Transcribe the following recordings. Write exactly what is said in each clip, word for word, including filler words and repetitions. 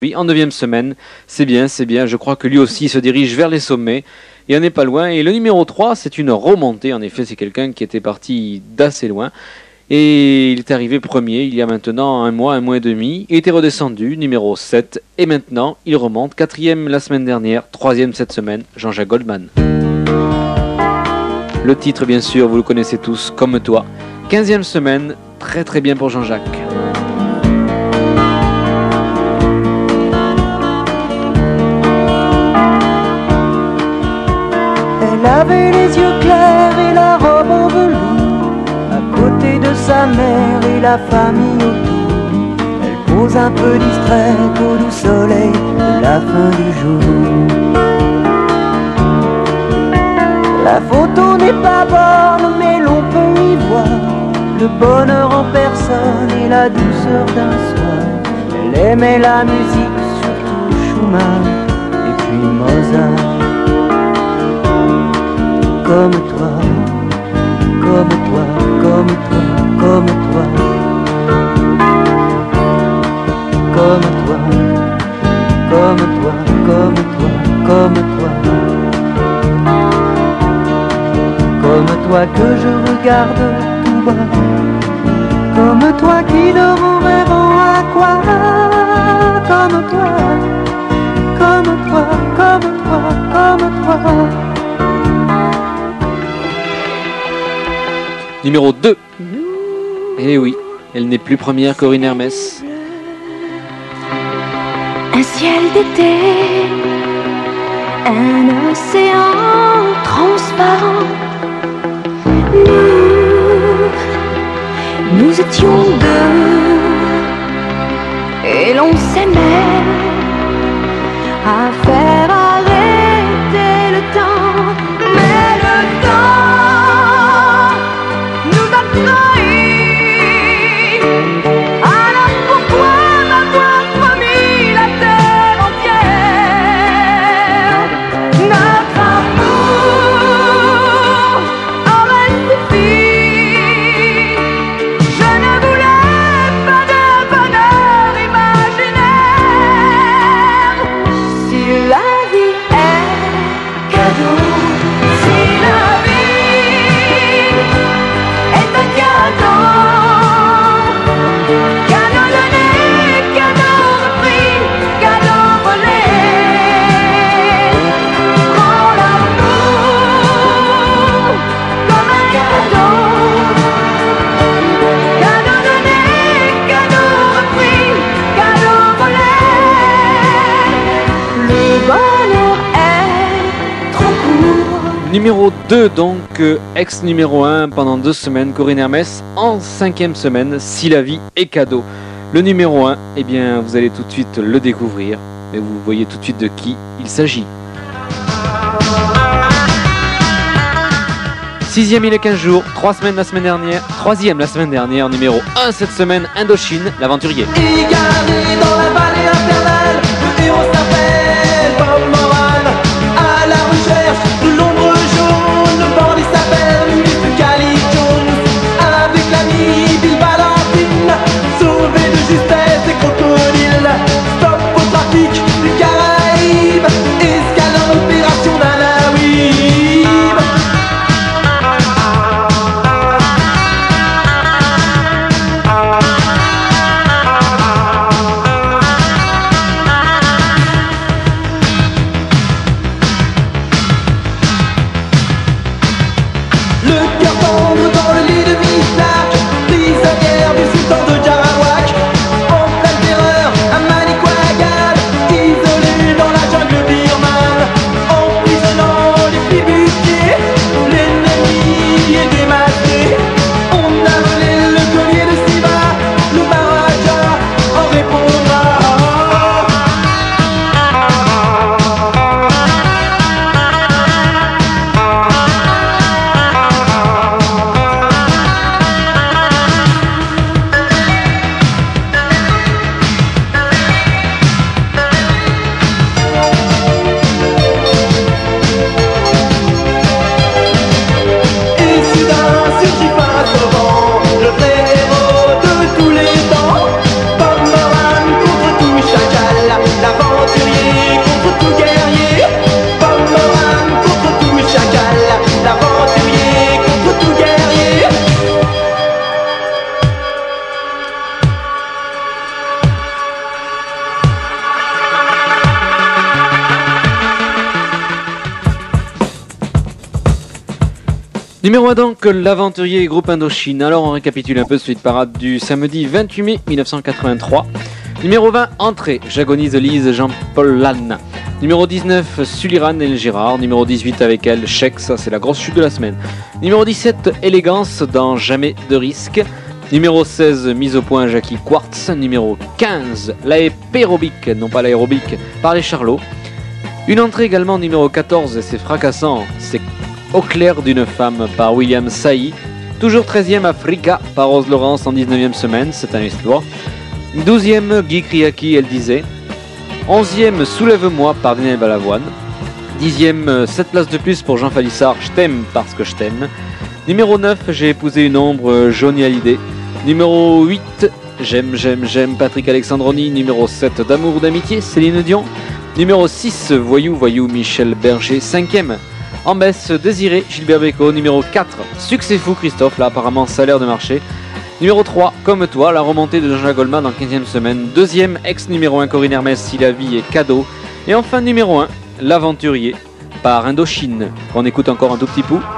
Oui, en neuvième semaine, c'est bien, c'est bien. Je crois que lui aussi se dirige vers les sommets et on n'est pas loin. Et le numéro trois, c'est une remontée. En effet, c'est quelqu'un qui était parti d'assez loin. Et il est arrivé premier il y a maintenant un mois, un mois et demi. Il était redescendu, numéro sept. Et maintenant, il remonte. Quatrième la semaine dernière, troisième cette semaine, Jean-Jacques Goldman. Le titre, bien sûr, vous le connaissez tous, Comme toi. Quinzième semaine, très très bien pour Jean-Jacques. Elle avait les yeux clairs et la robe en velours, à côté de sa mère et la famille autour. Elle pose un peu distraite au doux soleil de la fin du jour. La photo n'est pas bonne mais l'on peut y voir le bonheur en personne et la douceur d'un soir. Elle aimait la musique, surtout Schumann et puis Mozart. Comme toi, comme toi, comme toi, comme toi, comme toi, comme toi, comme toi, comme toi, comme toi que je regarde tout bas, comme toi qui dort en rêvant à quoi, comme toi, comme toi, comme toi, comme toi. Numéro deux. Eh oui, elle n'est plus première, Corinne Hermès. Un ciel d'été, un océan transparent. Nous, nous étions deux, et l'on s'aimait à faire arrêter le temps. Mais le temps nous a trahis. Alors pourquoi m'avoir promis la terre entière? Notre amour aurait suffi. Je ne voulais pas de bonheur imaginaire. Si la vie est cadeau, si la vie est un cadeau, cadeau donné, cadeau repris, cadeau volé, prends l'amour comme un cadeau, cadeau donné, cadeau repris, cadeau volé. Le bonheur est trop court. Numéro deux, donc, euh, ex numéro un pendant deux semaines, Corinne Hermès. En cinquième semaine, Si la vie est cadeau. Le numéro un, eh bien, vous allez tout de suite le découvrir. Mais vous voyez tout de suite de qui il s'agit. Sixième il y a quinze jours, trois semaines la semaine dernière, troisième la semaine dernière, numéro un cette semaine, Indochine, l'aventurier. Égaré dans la vallée infernale, le héros s'appelle Bob Moran. À la recherche de l'ombre jaune, le bandit s'appelle mister Cali Jones. Avec l'ami Bill Valentine, sauvé de justesse et crocodile. Stop au trafic des Caraïbes, escale en opération d'Anaïb. Numéro un donc, l'Aventurier groupe Indochine. Alors on récapitule un peu ce hit parade du samedi vingt-huit mai mille neuf cent quatre-vingt-trois. Numéro vingt, Entrée, j'agonise Lise, Jean-Paul Lannes. Numéro dix-neuf, Sullivan et Gérard. Numéro dix-huit avec elle, Chèque, ça c'est la grosse chute de la semaine. Numéro dix-sept, Élégance dans Jamais de risque. Numéro seize, mise au point Jackie Quartz. Numéro quinze, l'aérobic, non pas l'aérobic, par les Charlots. Une entrée également numéro quatorze, et c'est fracassant, c'est Au clair d'une femme par William Sailly. Toujours treizième, Africa par Rose Laurence en dix-neuvième semaine, c'est un exploit. douzième, Guy Kriaki, Elle disait. onzième, Soulève-moi par Daniel Balavoine. dixième, sept places de plus pour Jean Falissard, Je t'aime parce que je t'aime. Numéro neuf, J'ai épousé une ombre, Johnny Hallyday. Numéro huit, J'aime, j'aime, j'aime, Patrick Alexandroni. Numéro sept, D'amour, d'amitié, Céline Dion. Numéro six, Voyou, voyou, Michel Berger. cinquième, En baisse, Désiré, Gilbert Bécaud. Numéro quatre, Succès fou, Christophe, là apparemment ça a l'air de marcher. Numéro trois, Comme toi, la remontée de Jean-Jacques Goldman en quinzième semaine. Deuxième, ex numéro un, Corinne Hermès, Si la vie est cadeau. Et enfin numéro un, L'Aventurier par Indochine. On écoute encore un tout petit coup.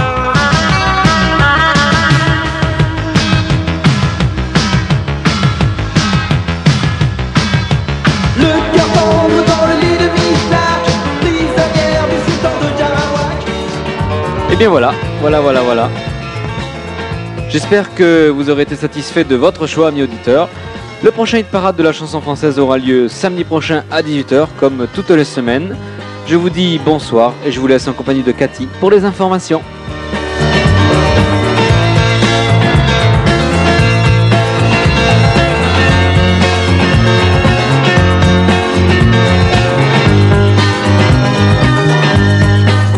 Le cœur tombe dans le lit de Mislak, prisonnière du sultan de Jarawak. Et bien voilà, voilà, voilà, voilà. J'espère que vous aurez été satisfait de votre choix, amis auditeurs. Le prochain hit parade de la chanson française aura lieu samedi prochain à dix-huit heures, comme toutes les semaines. Je vous dis bonsoir et je vous laisse en compagnie de Cathy pour les informations.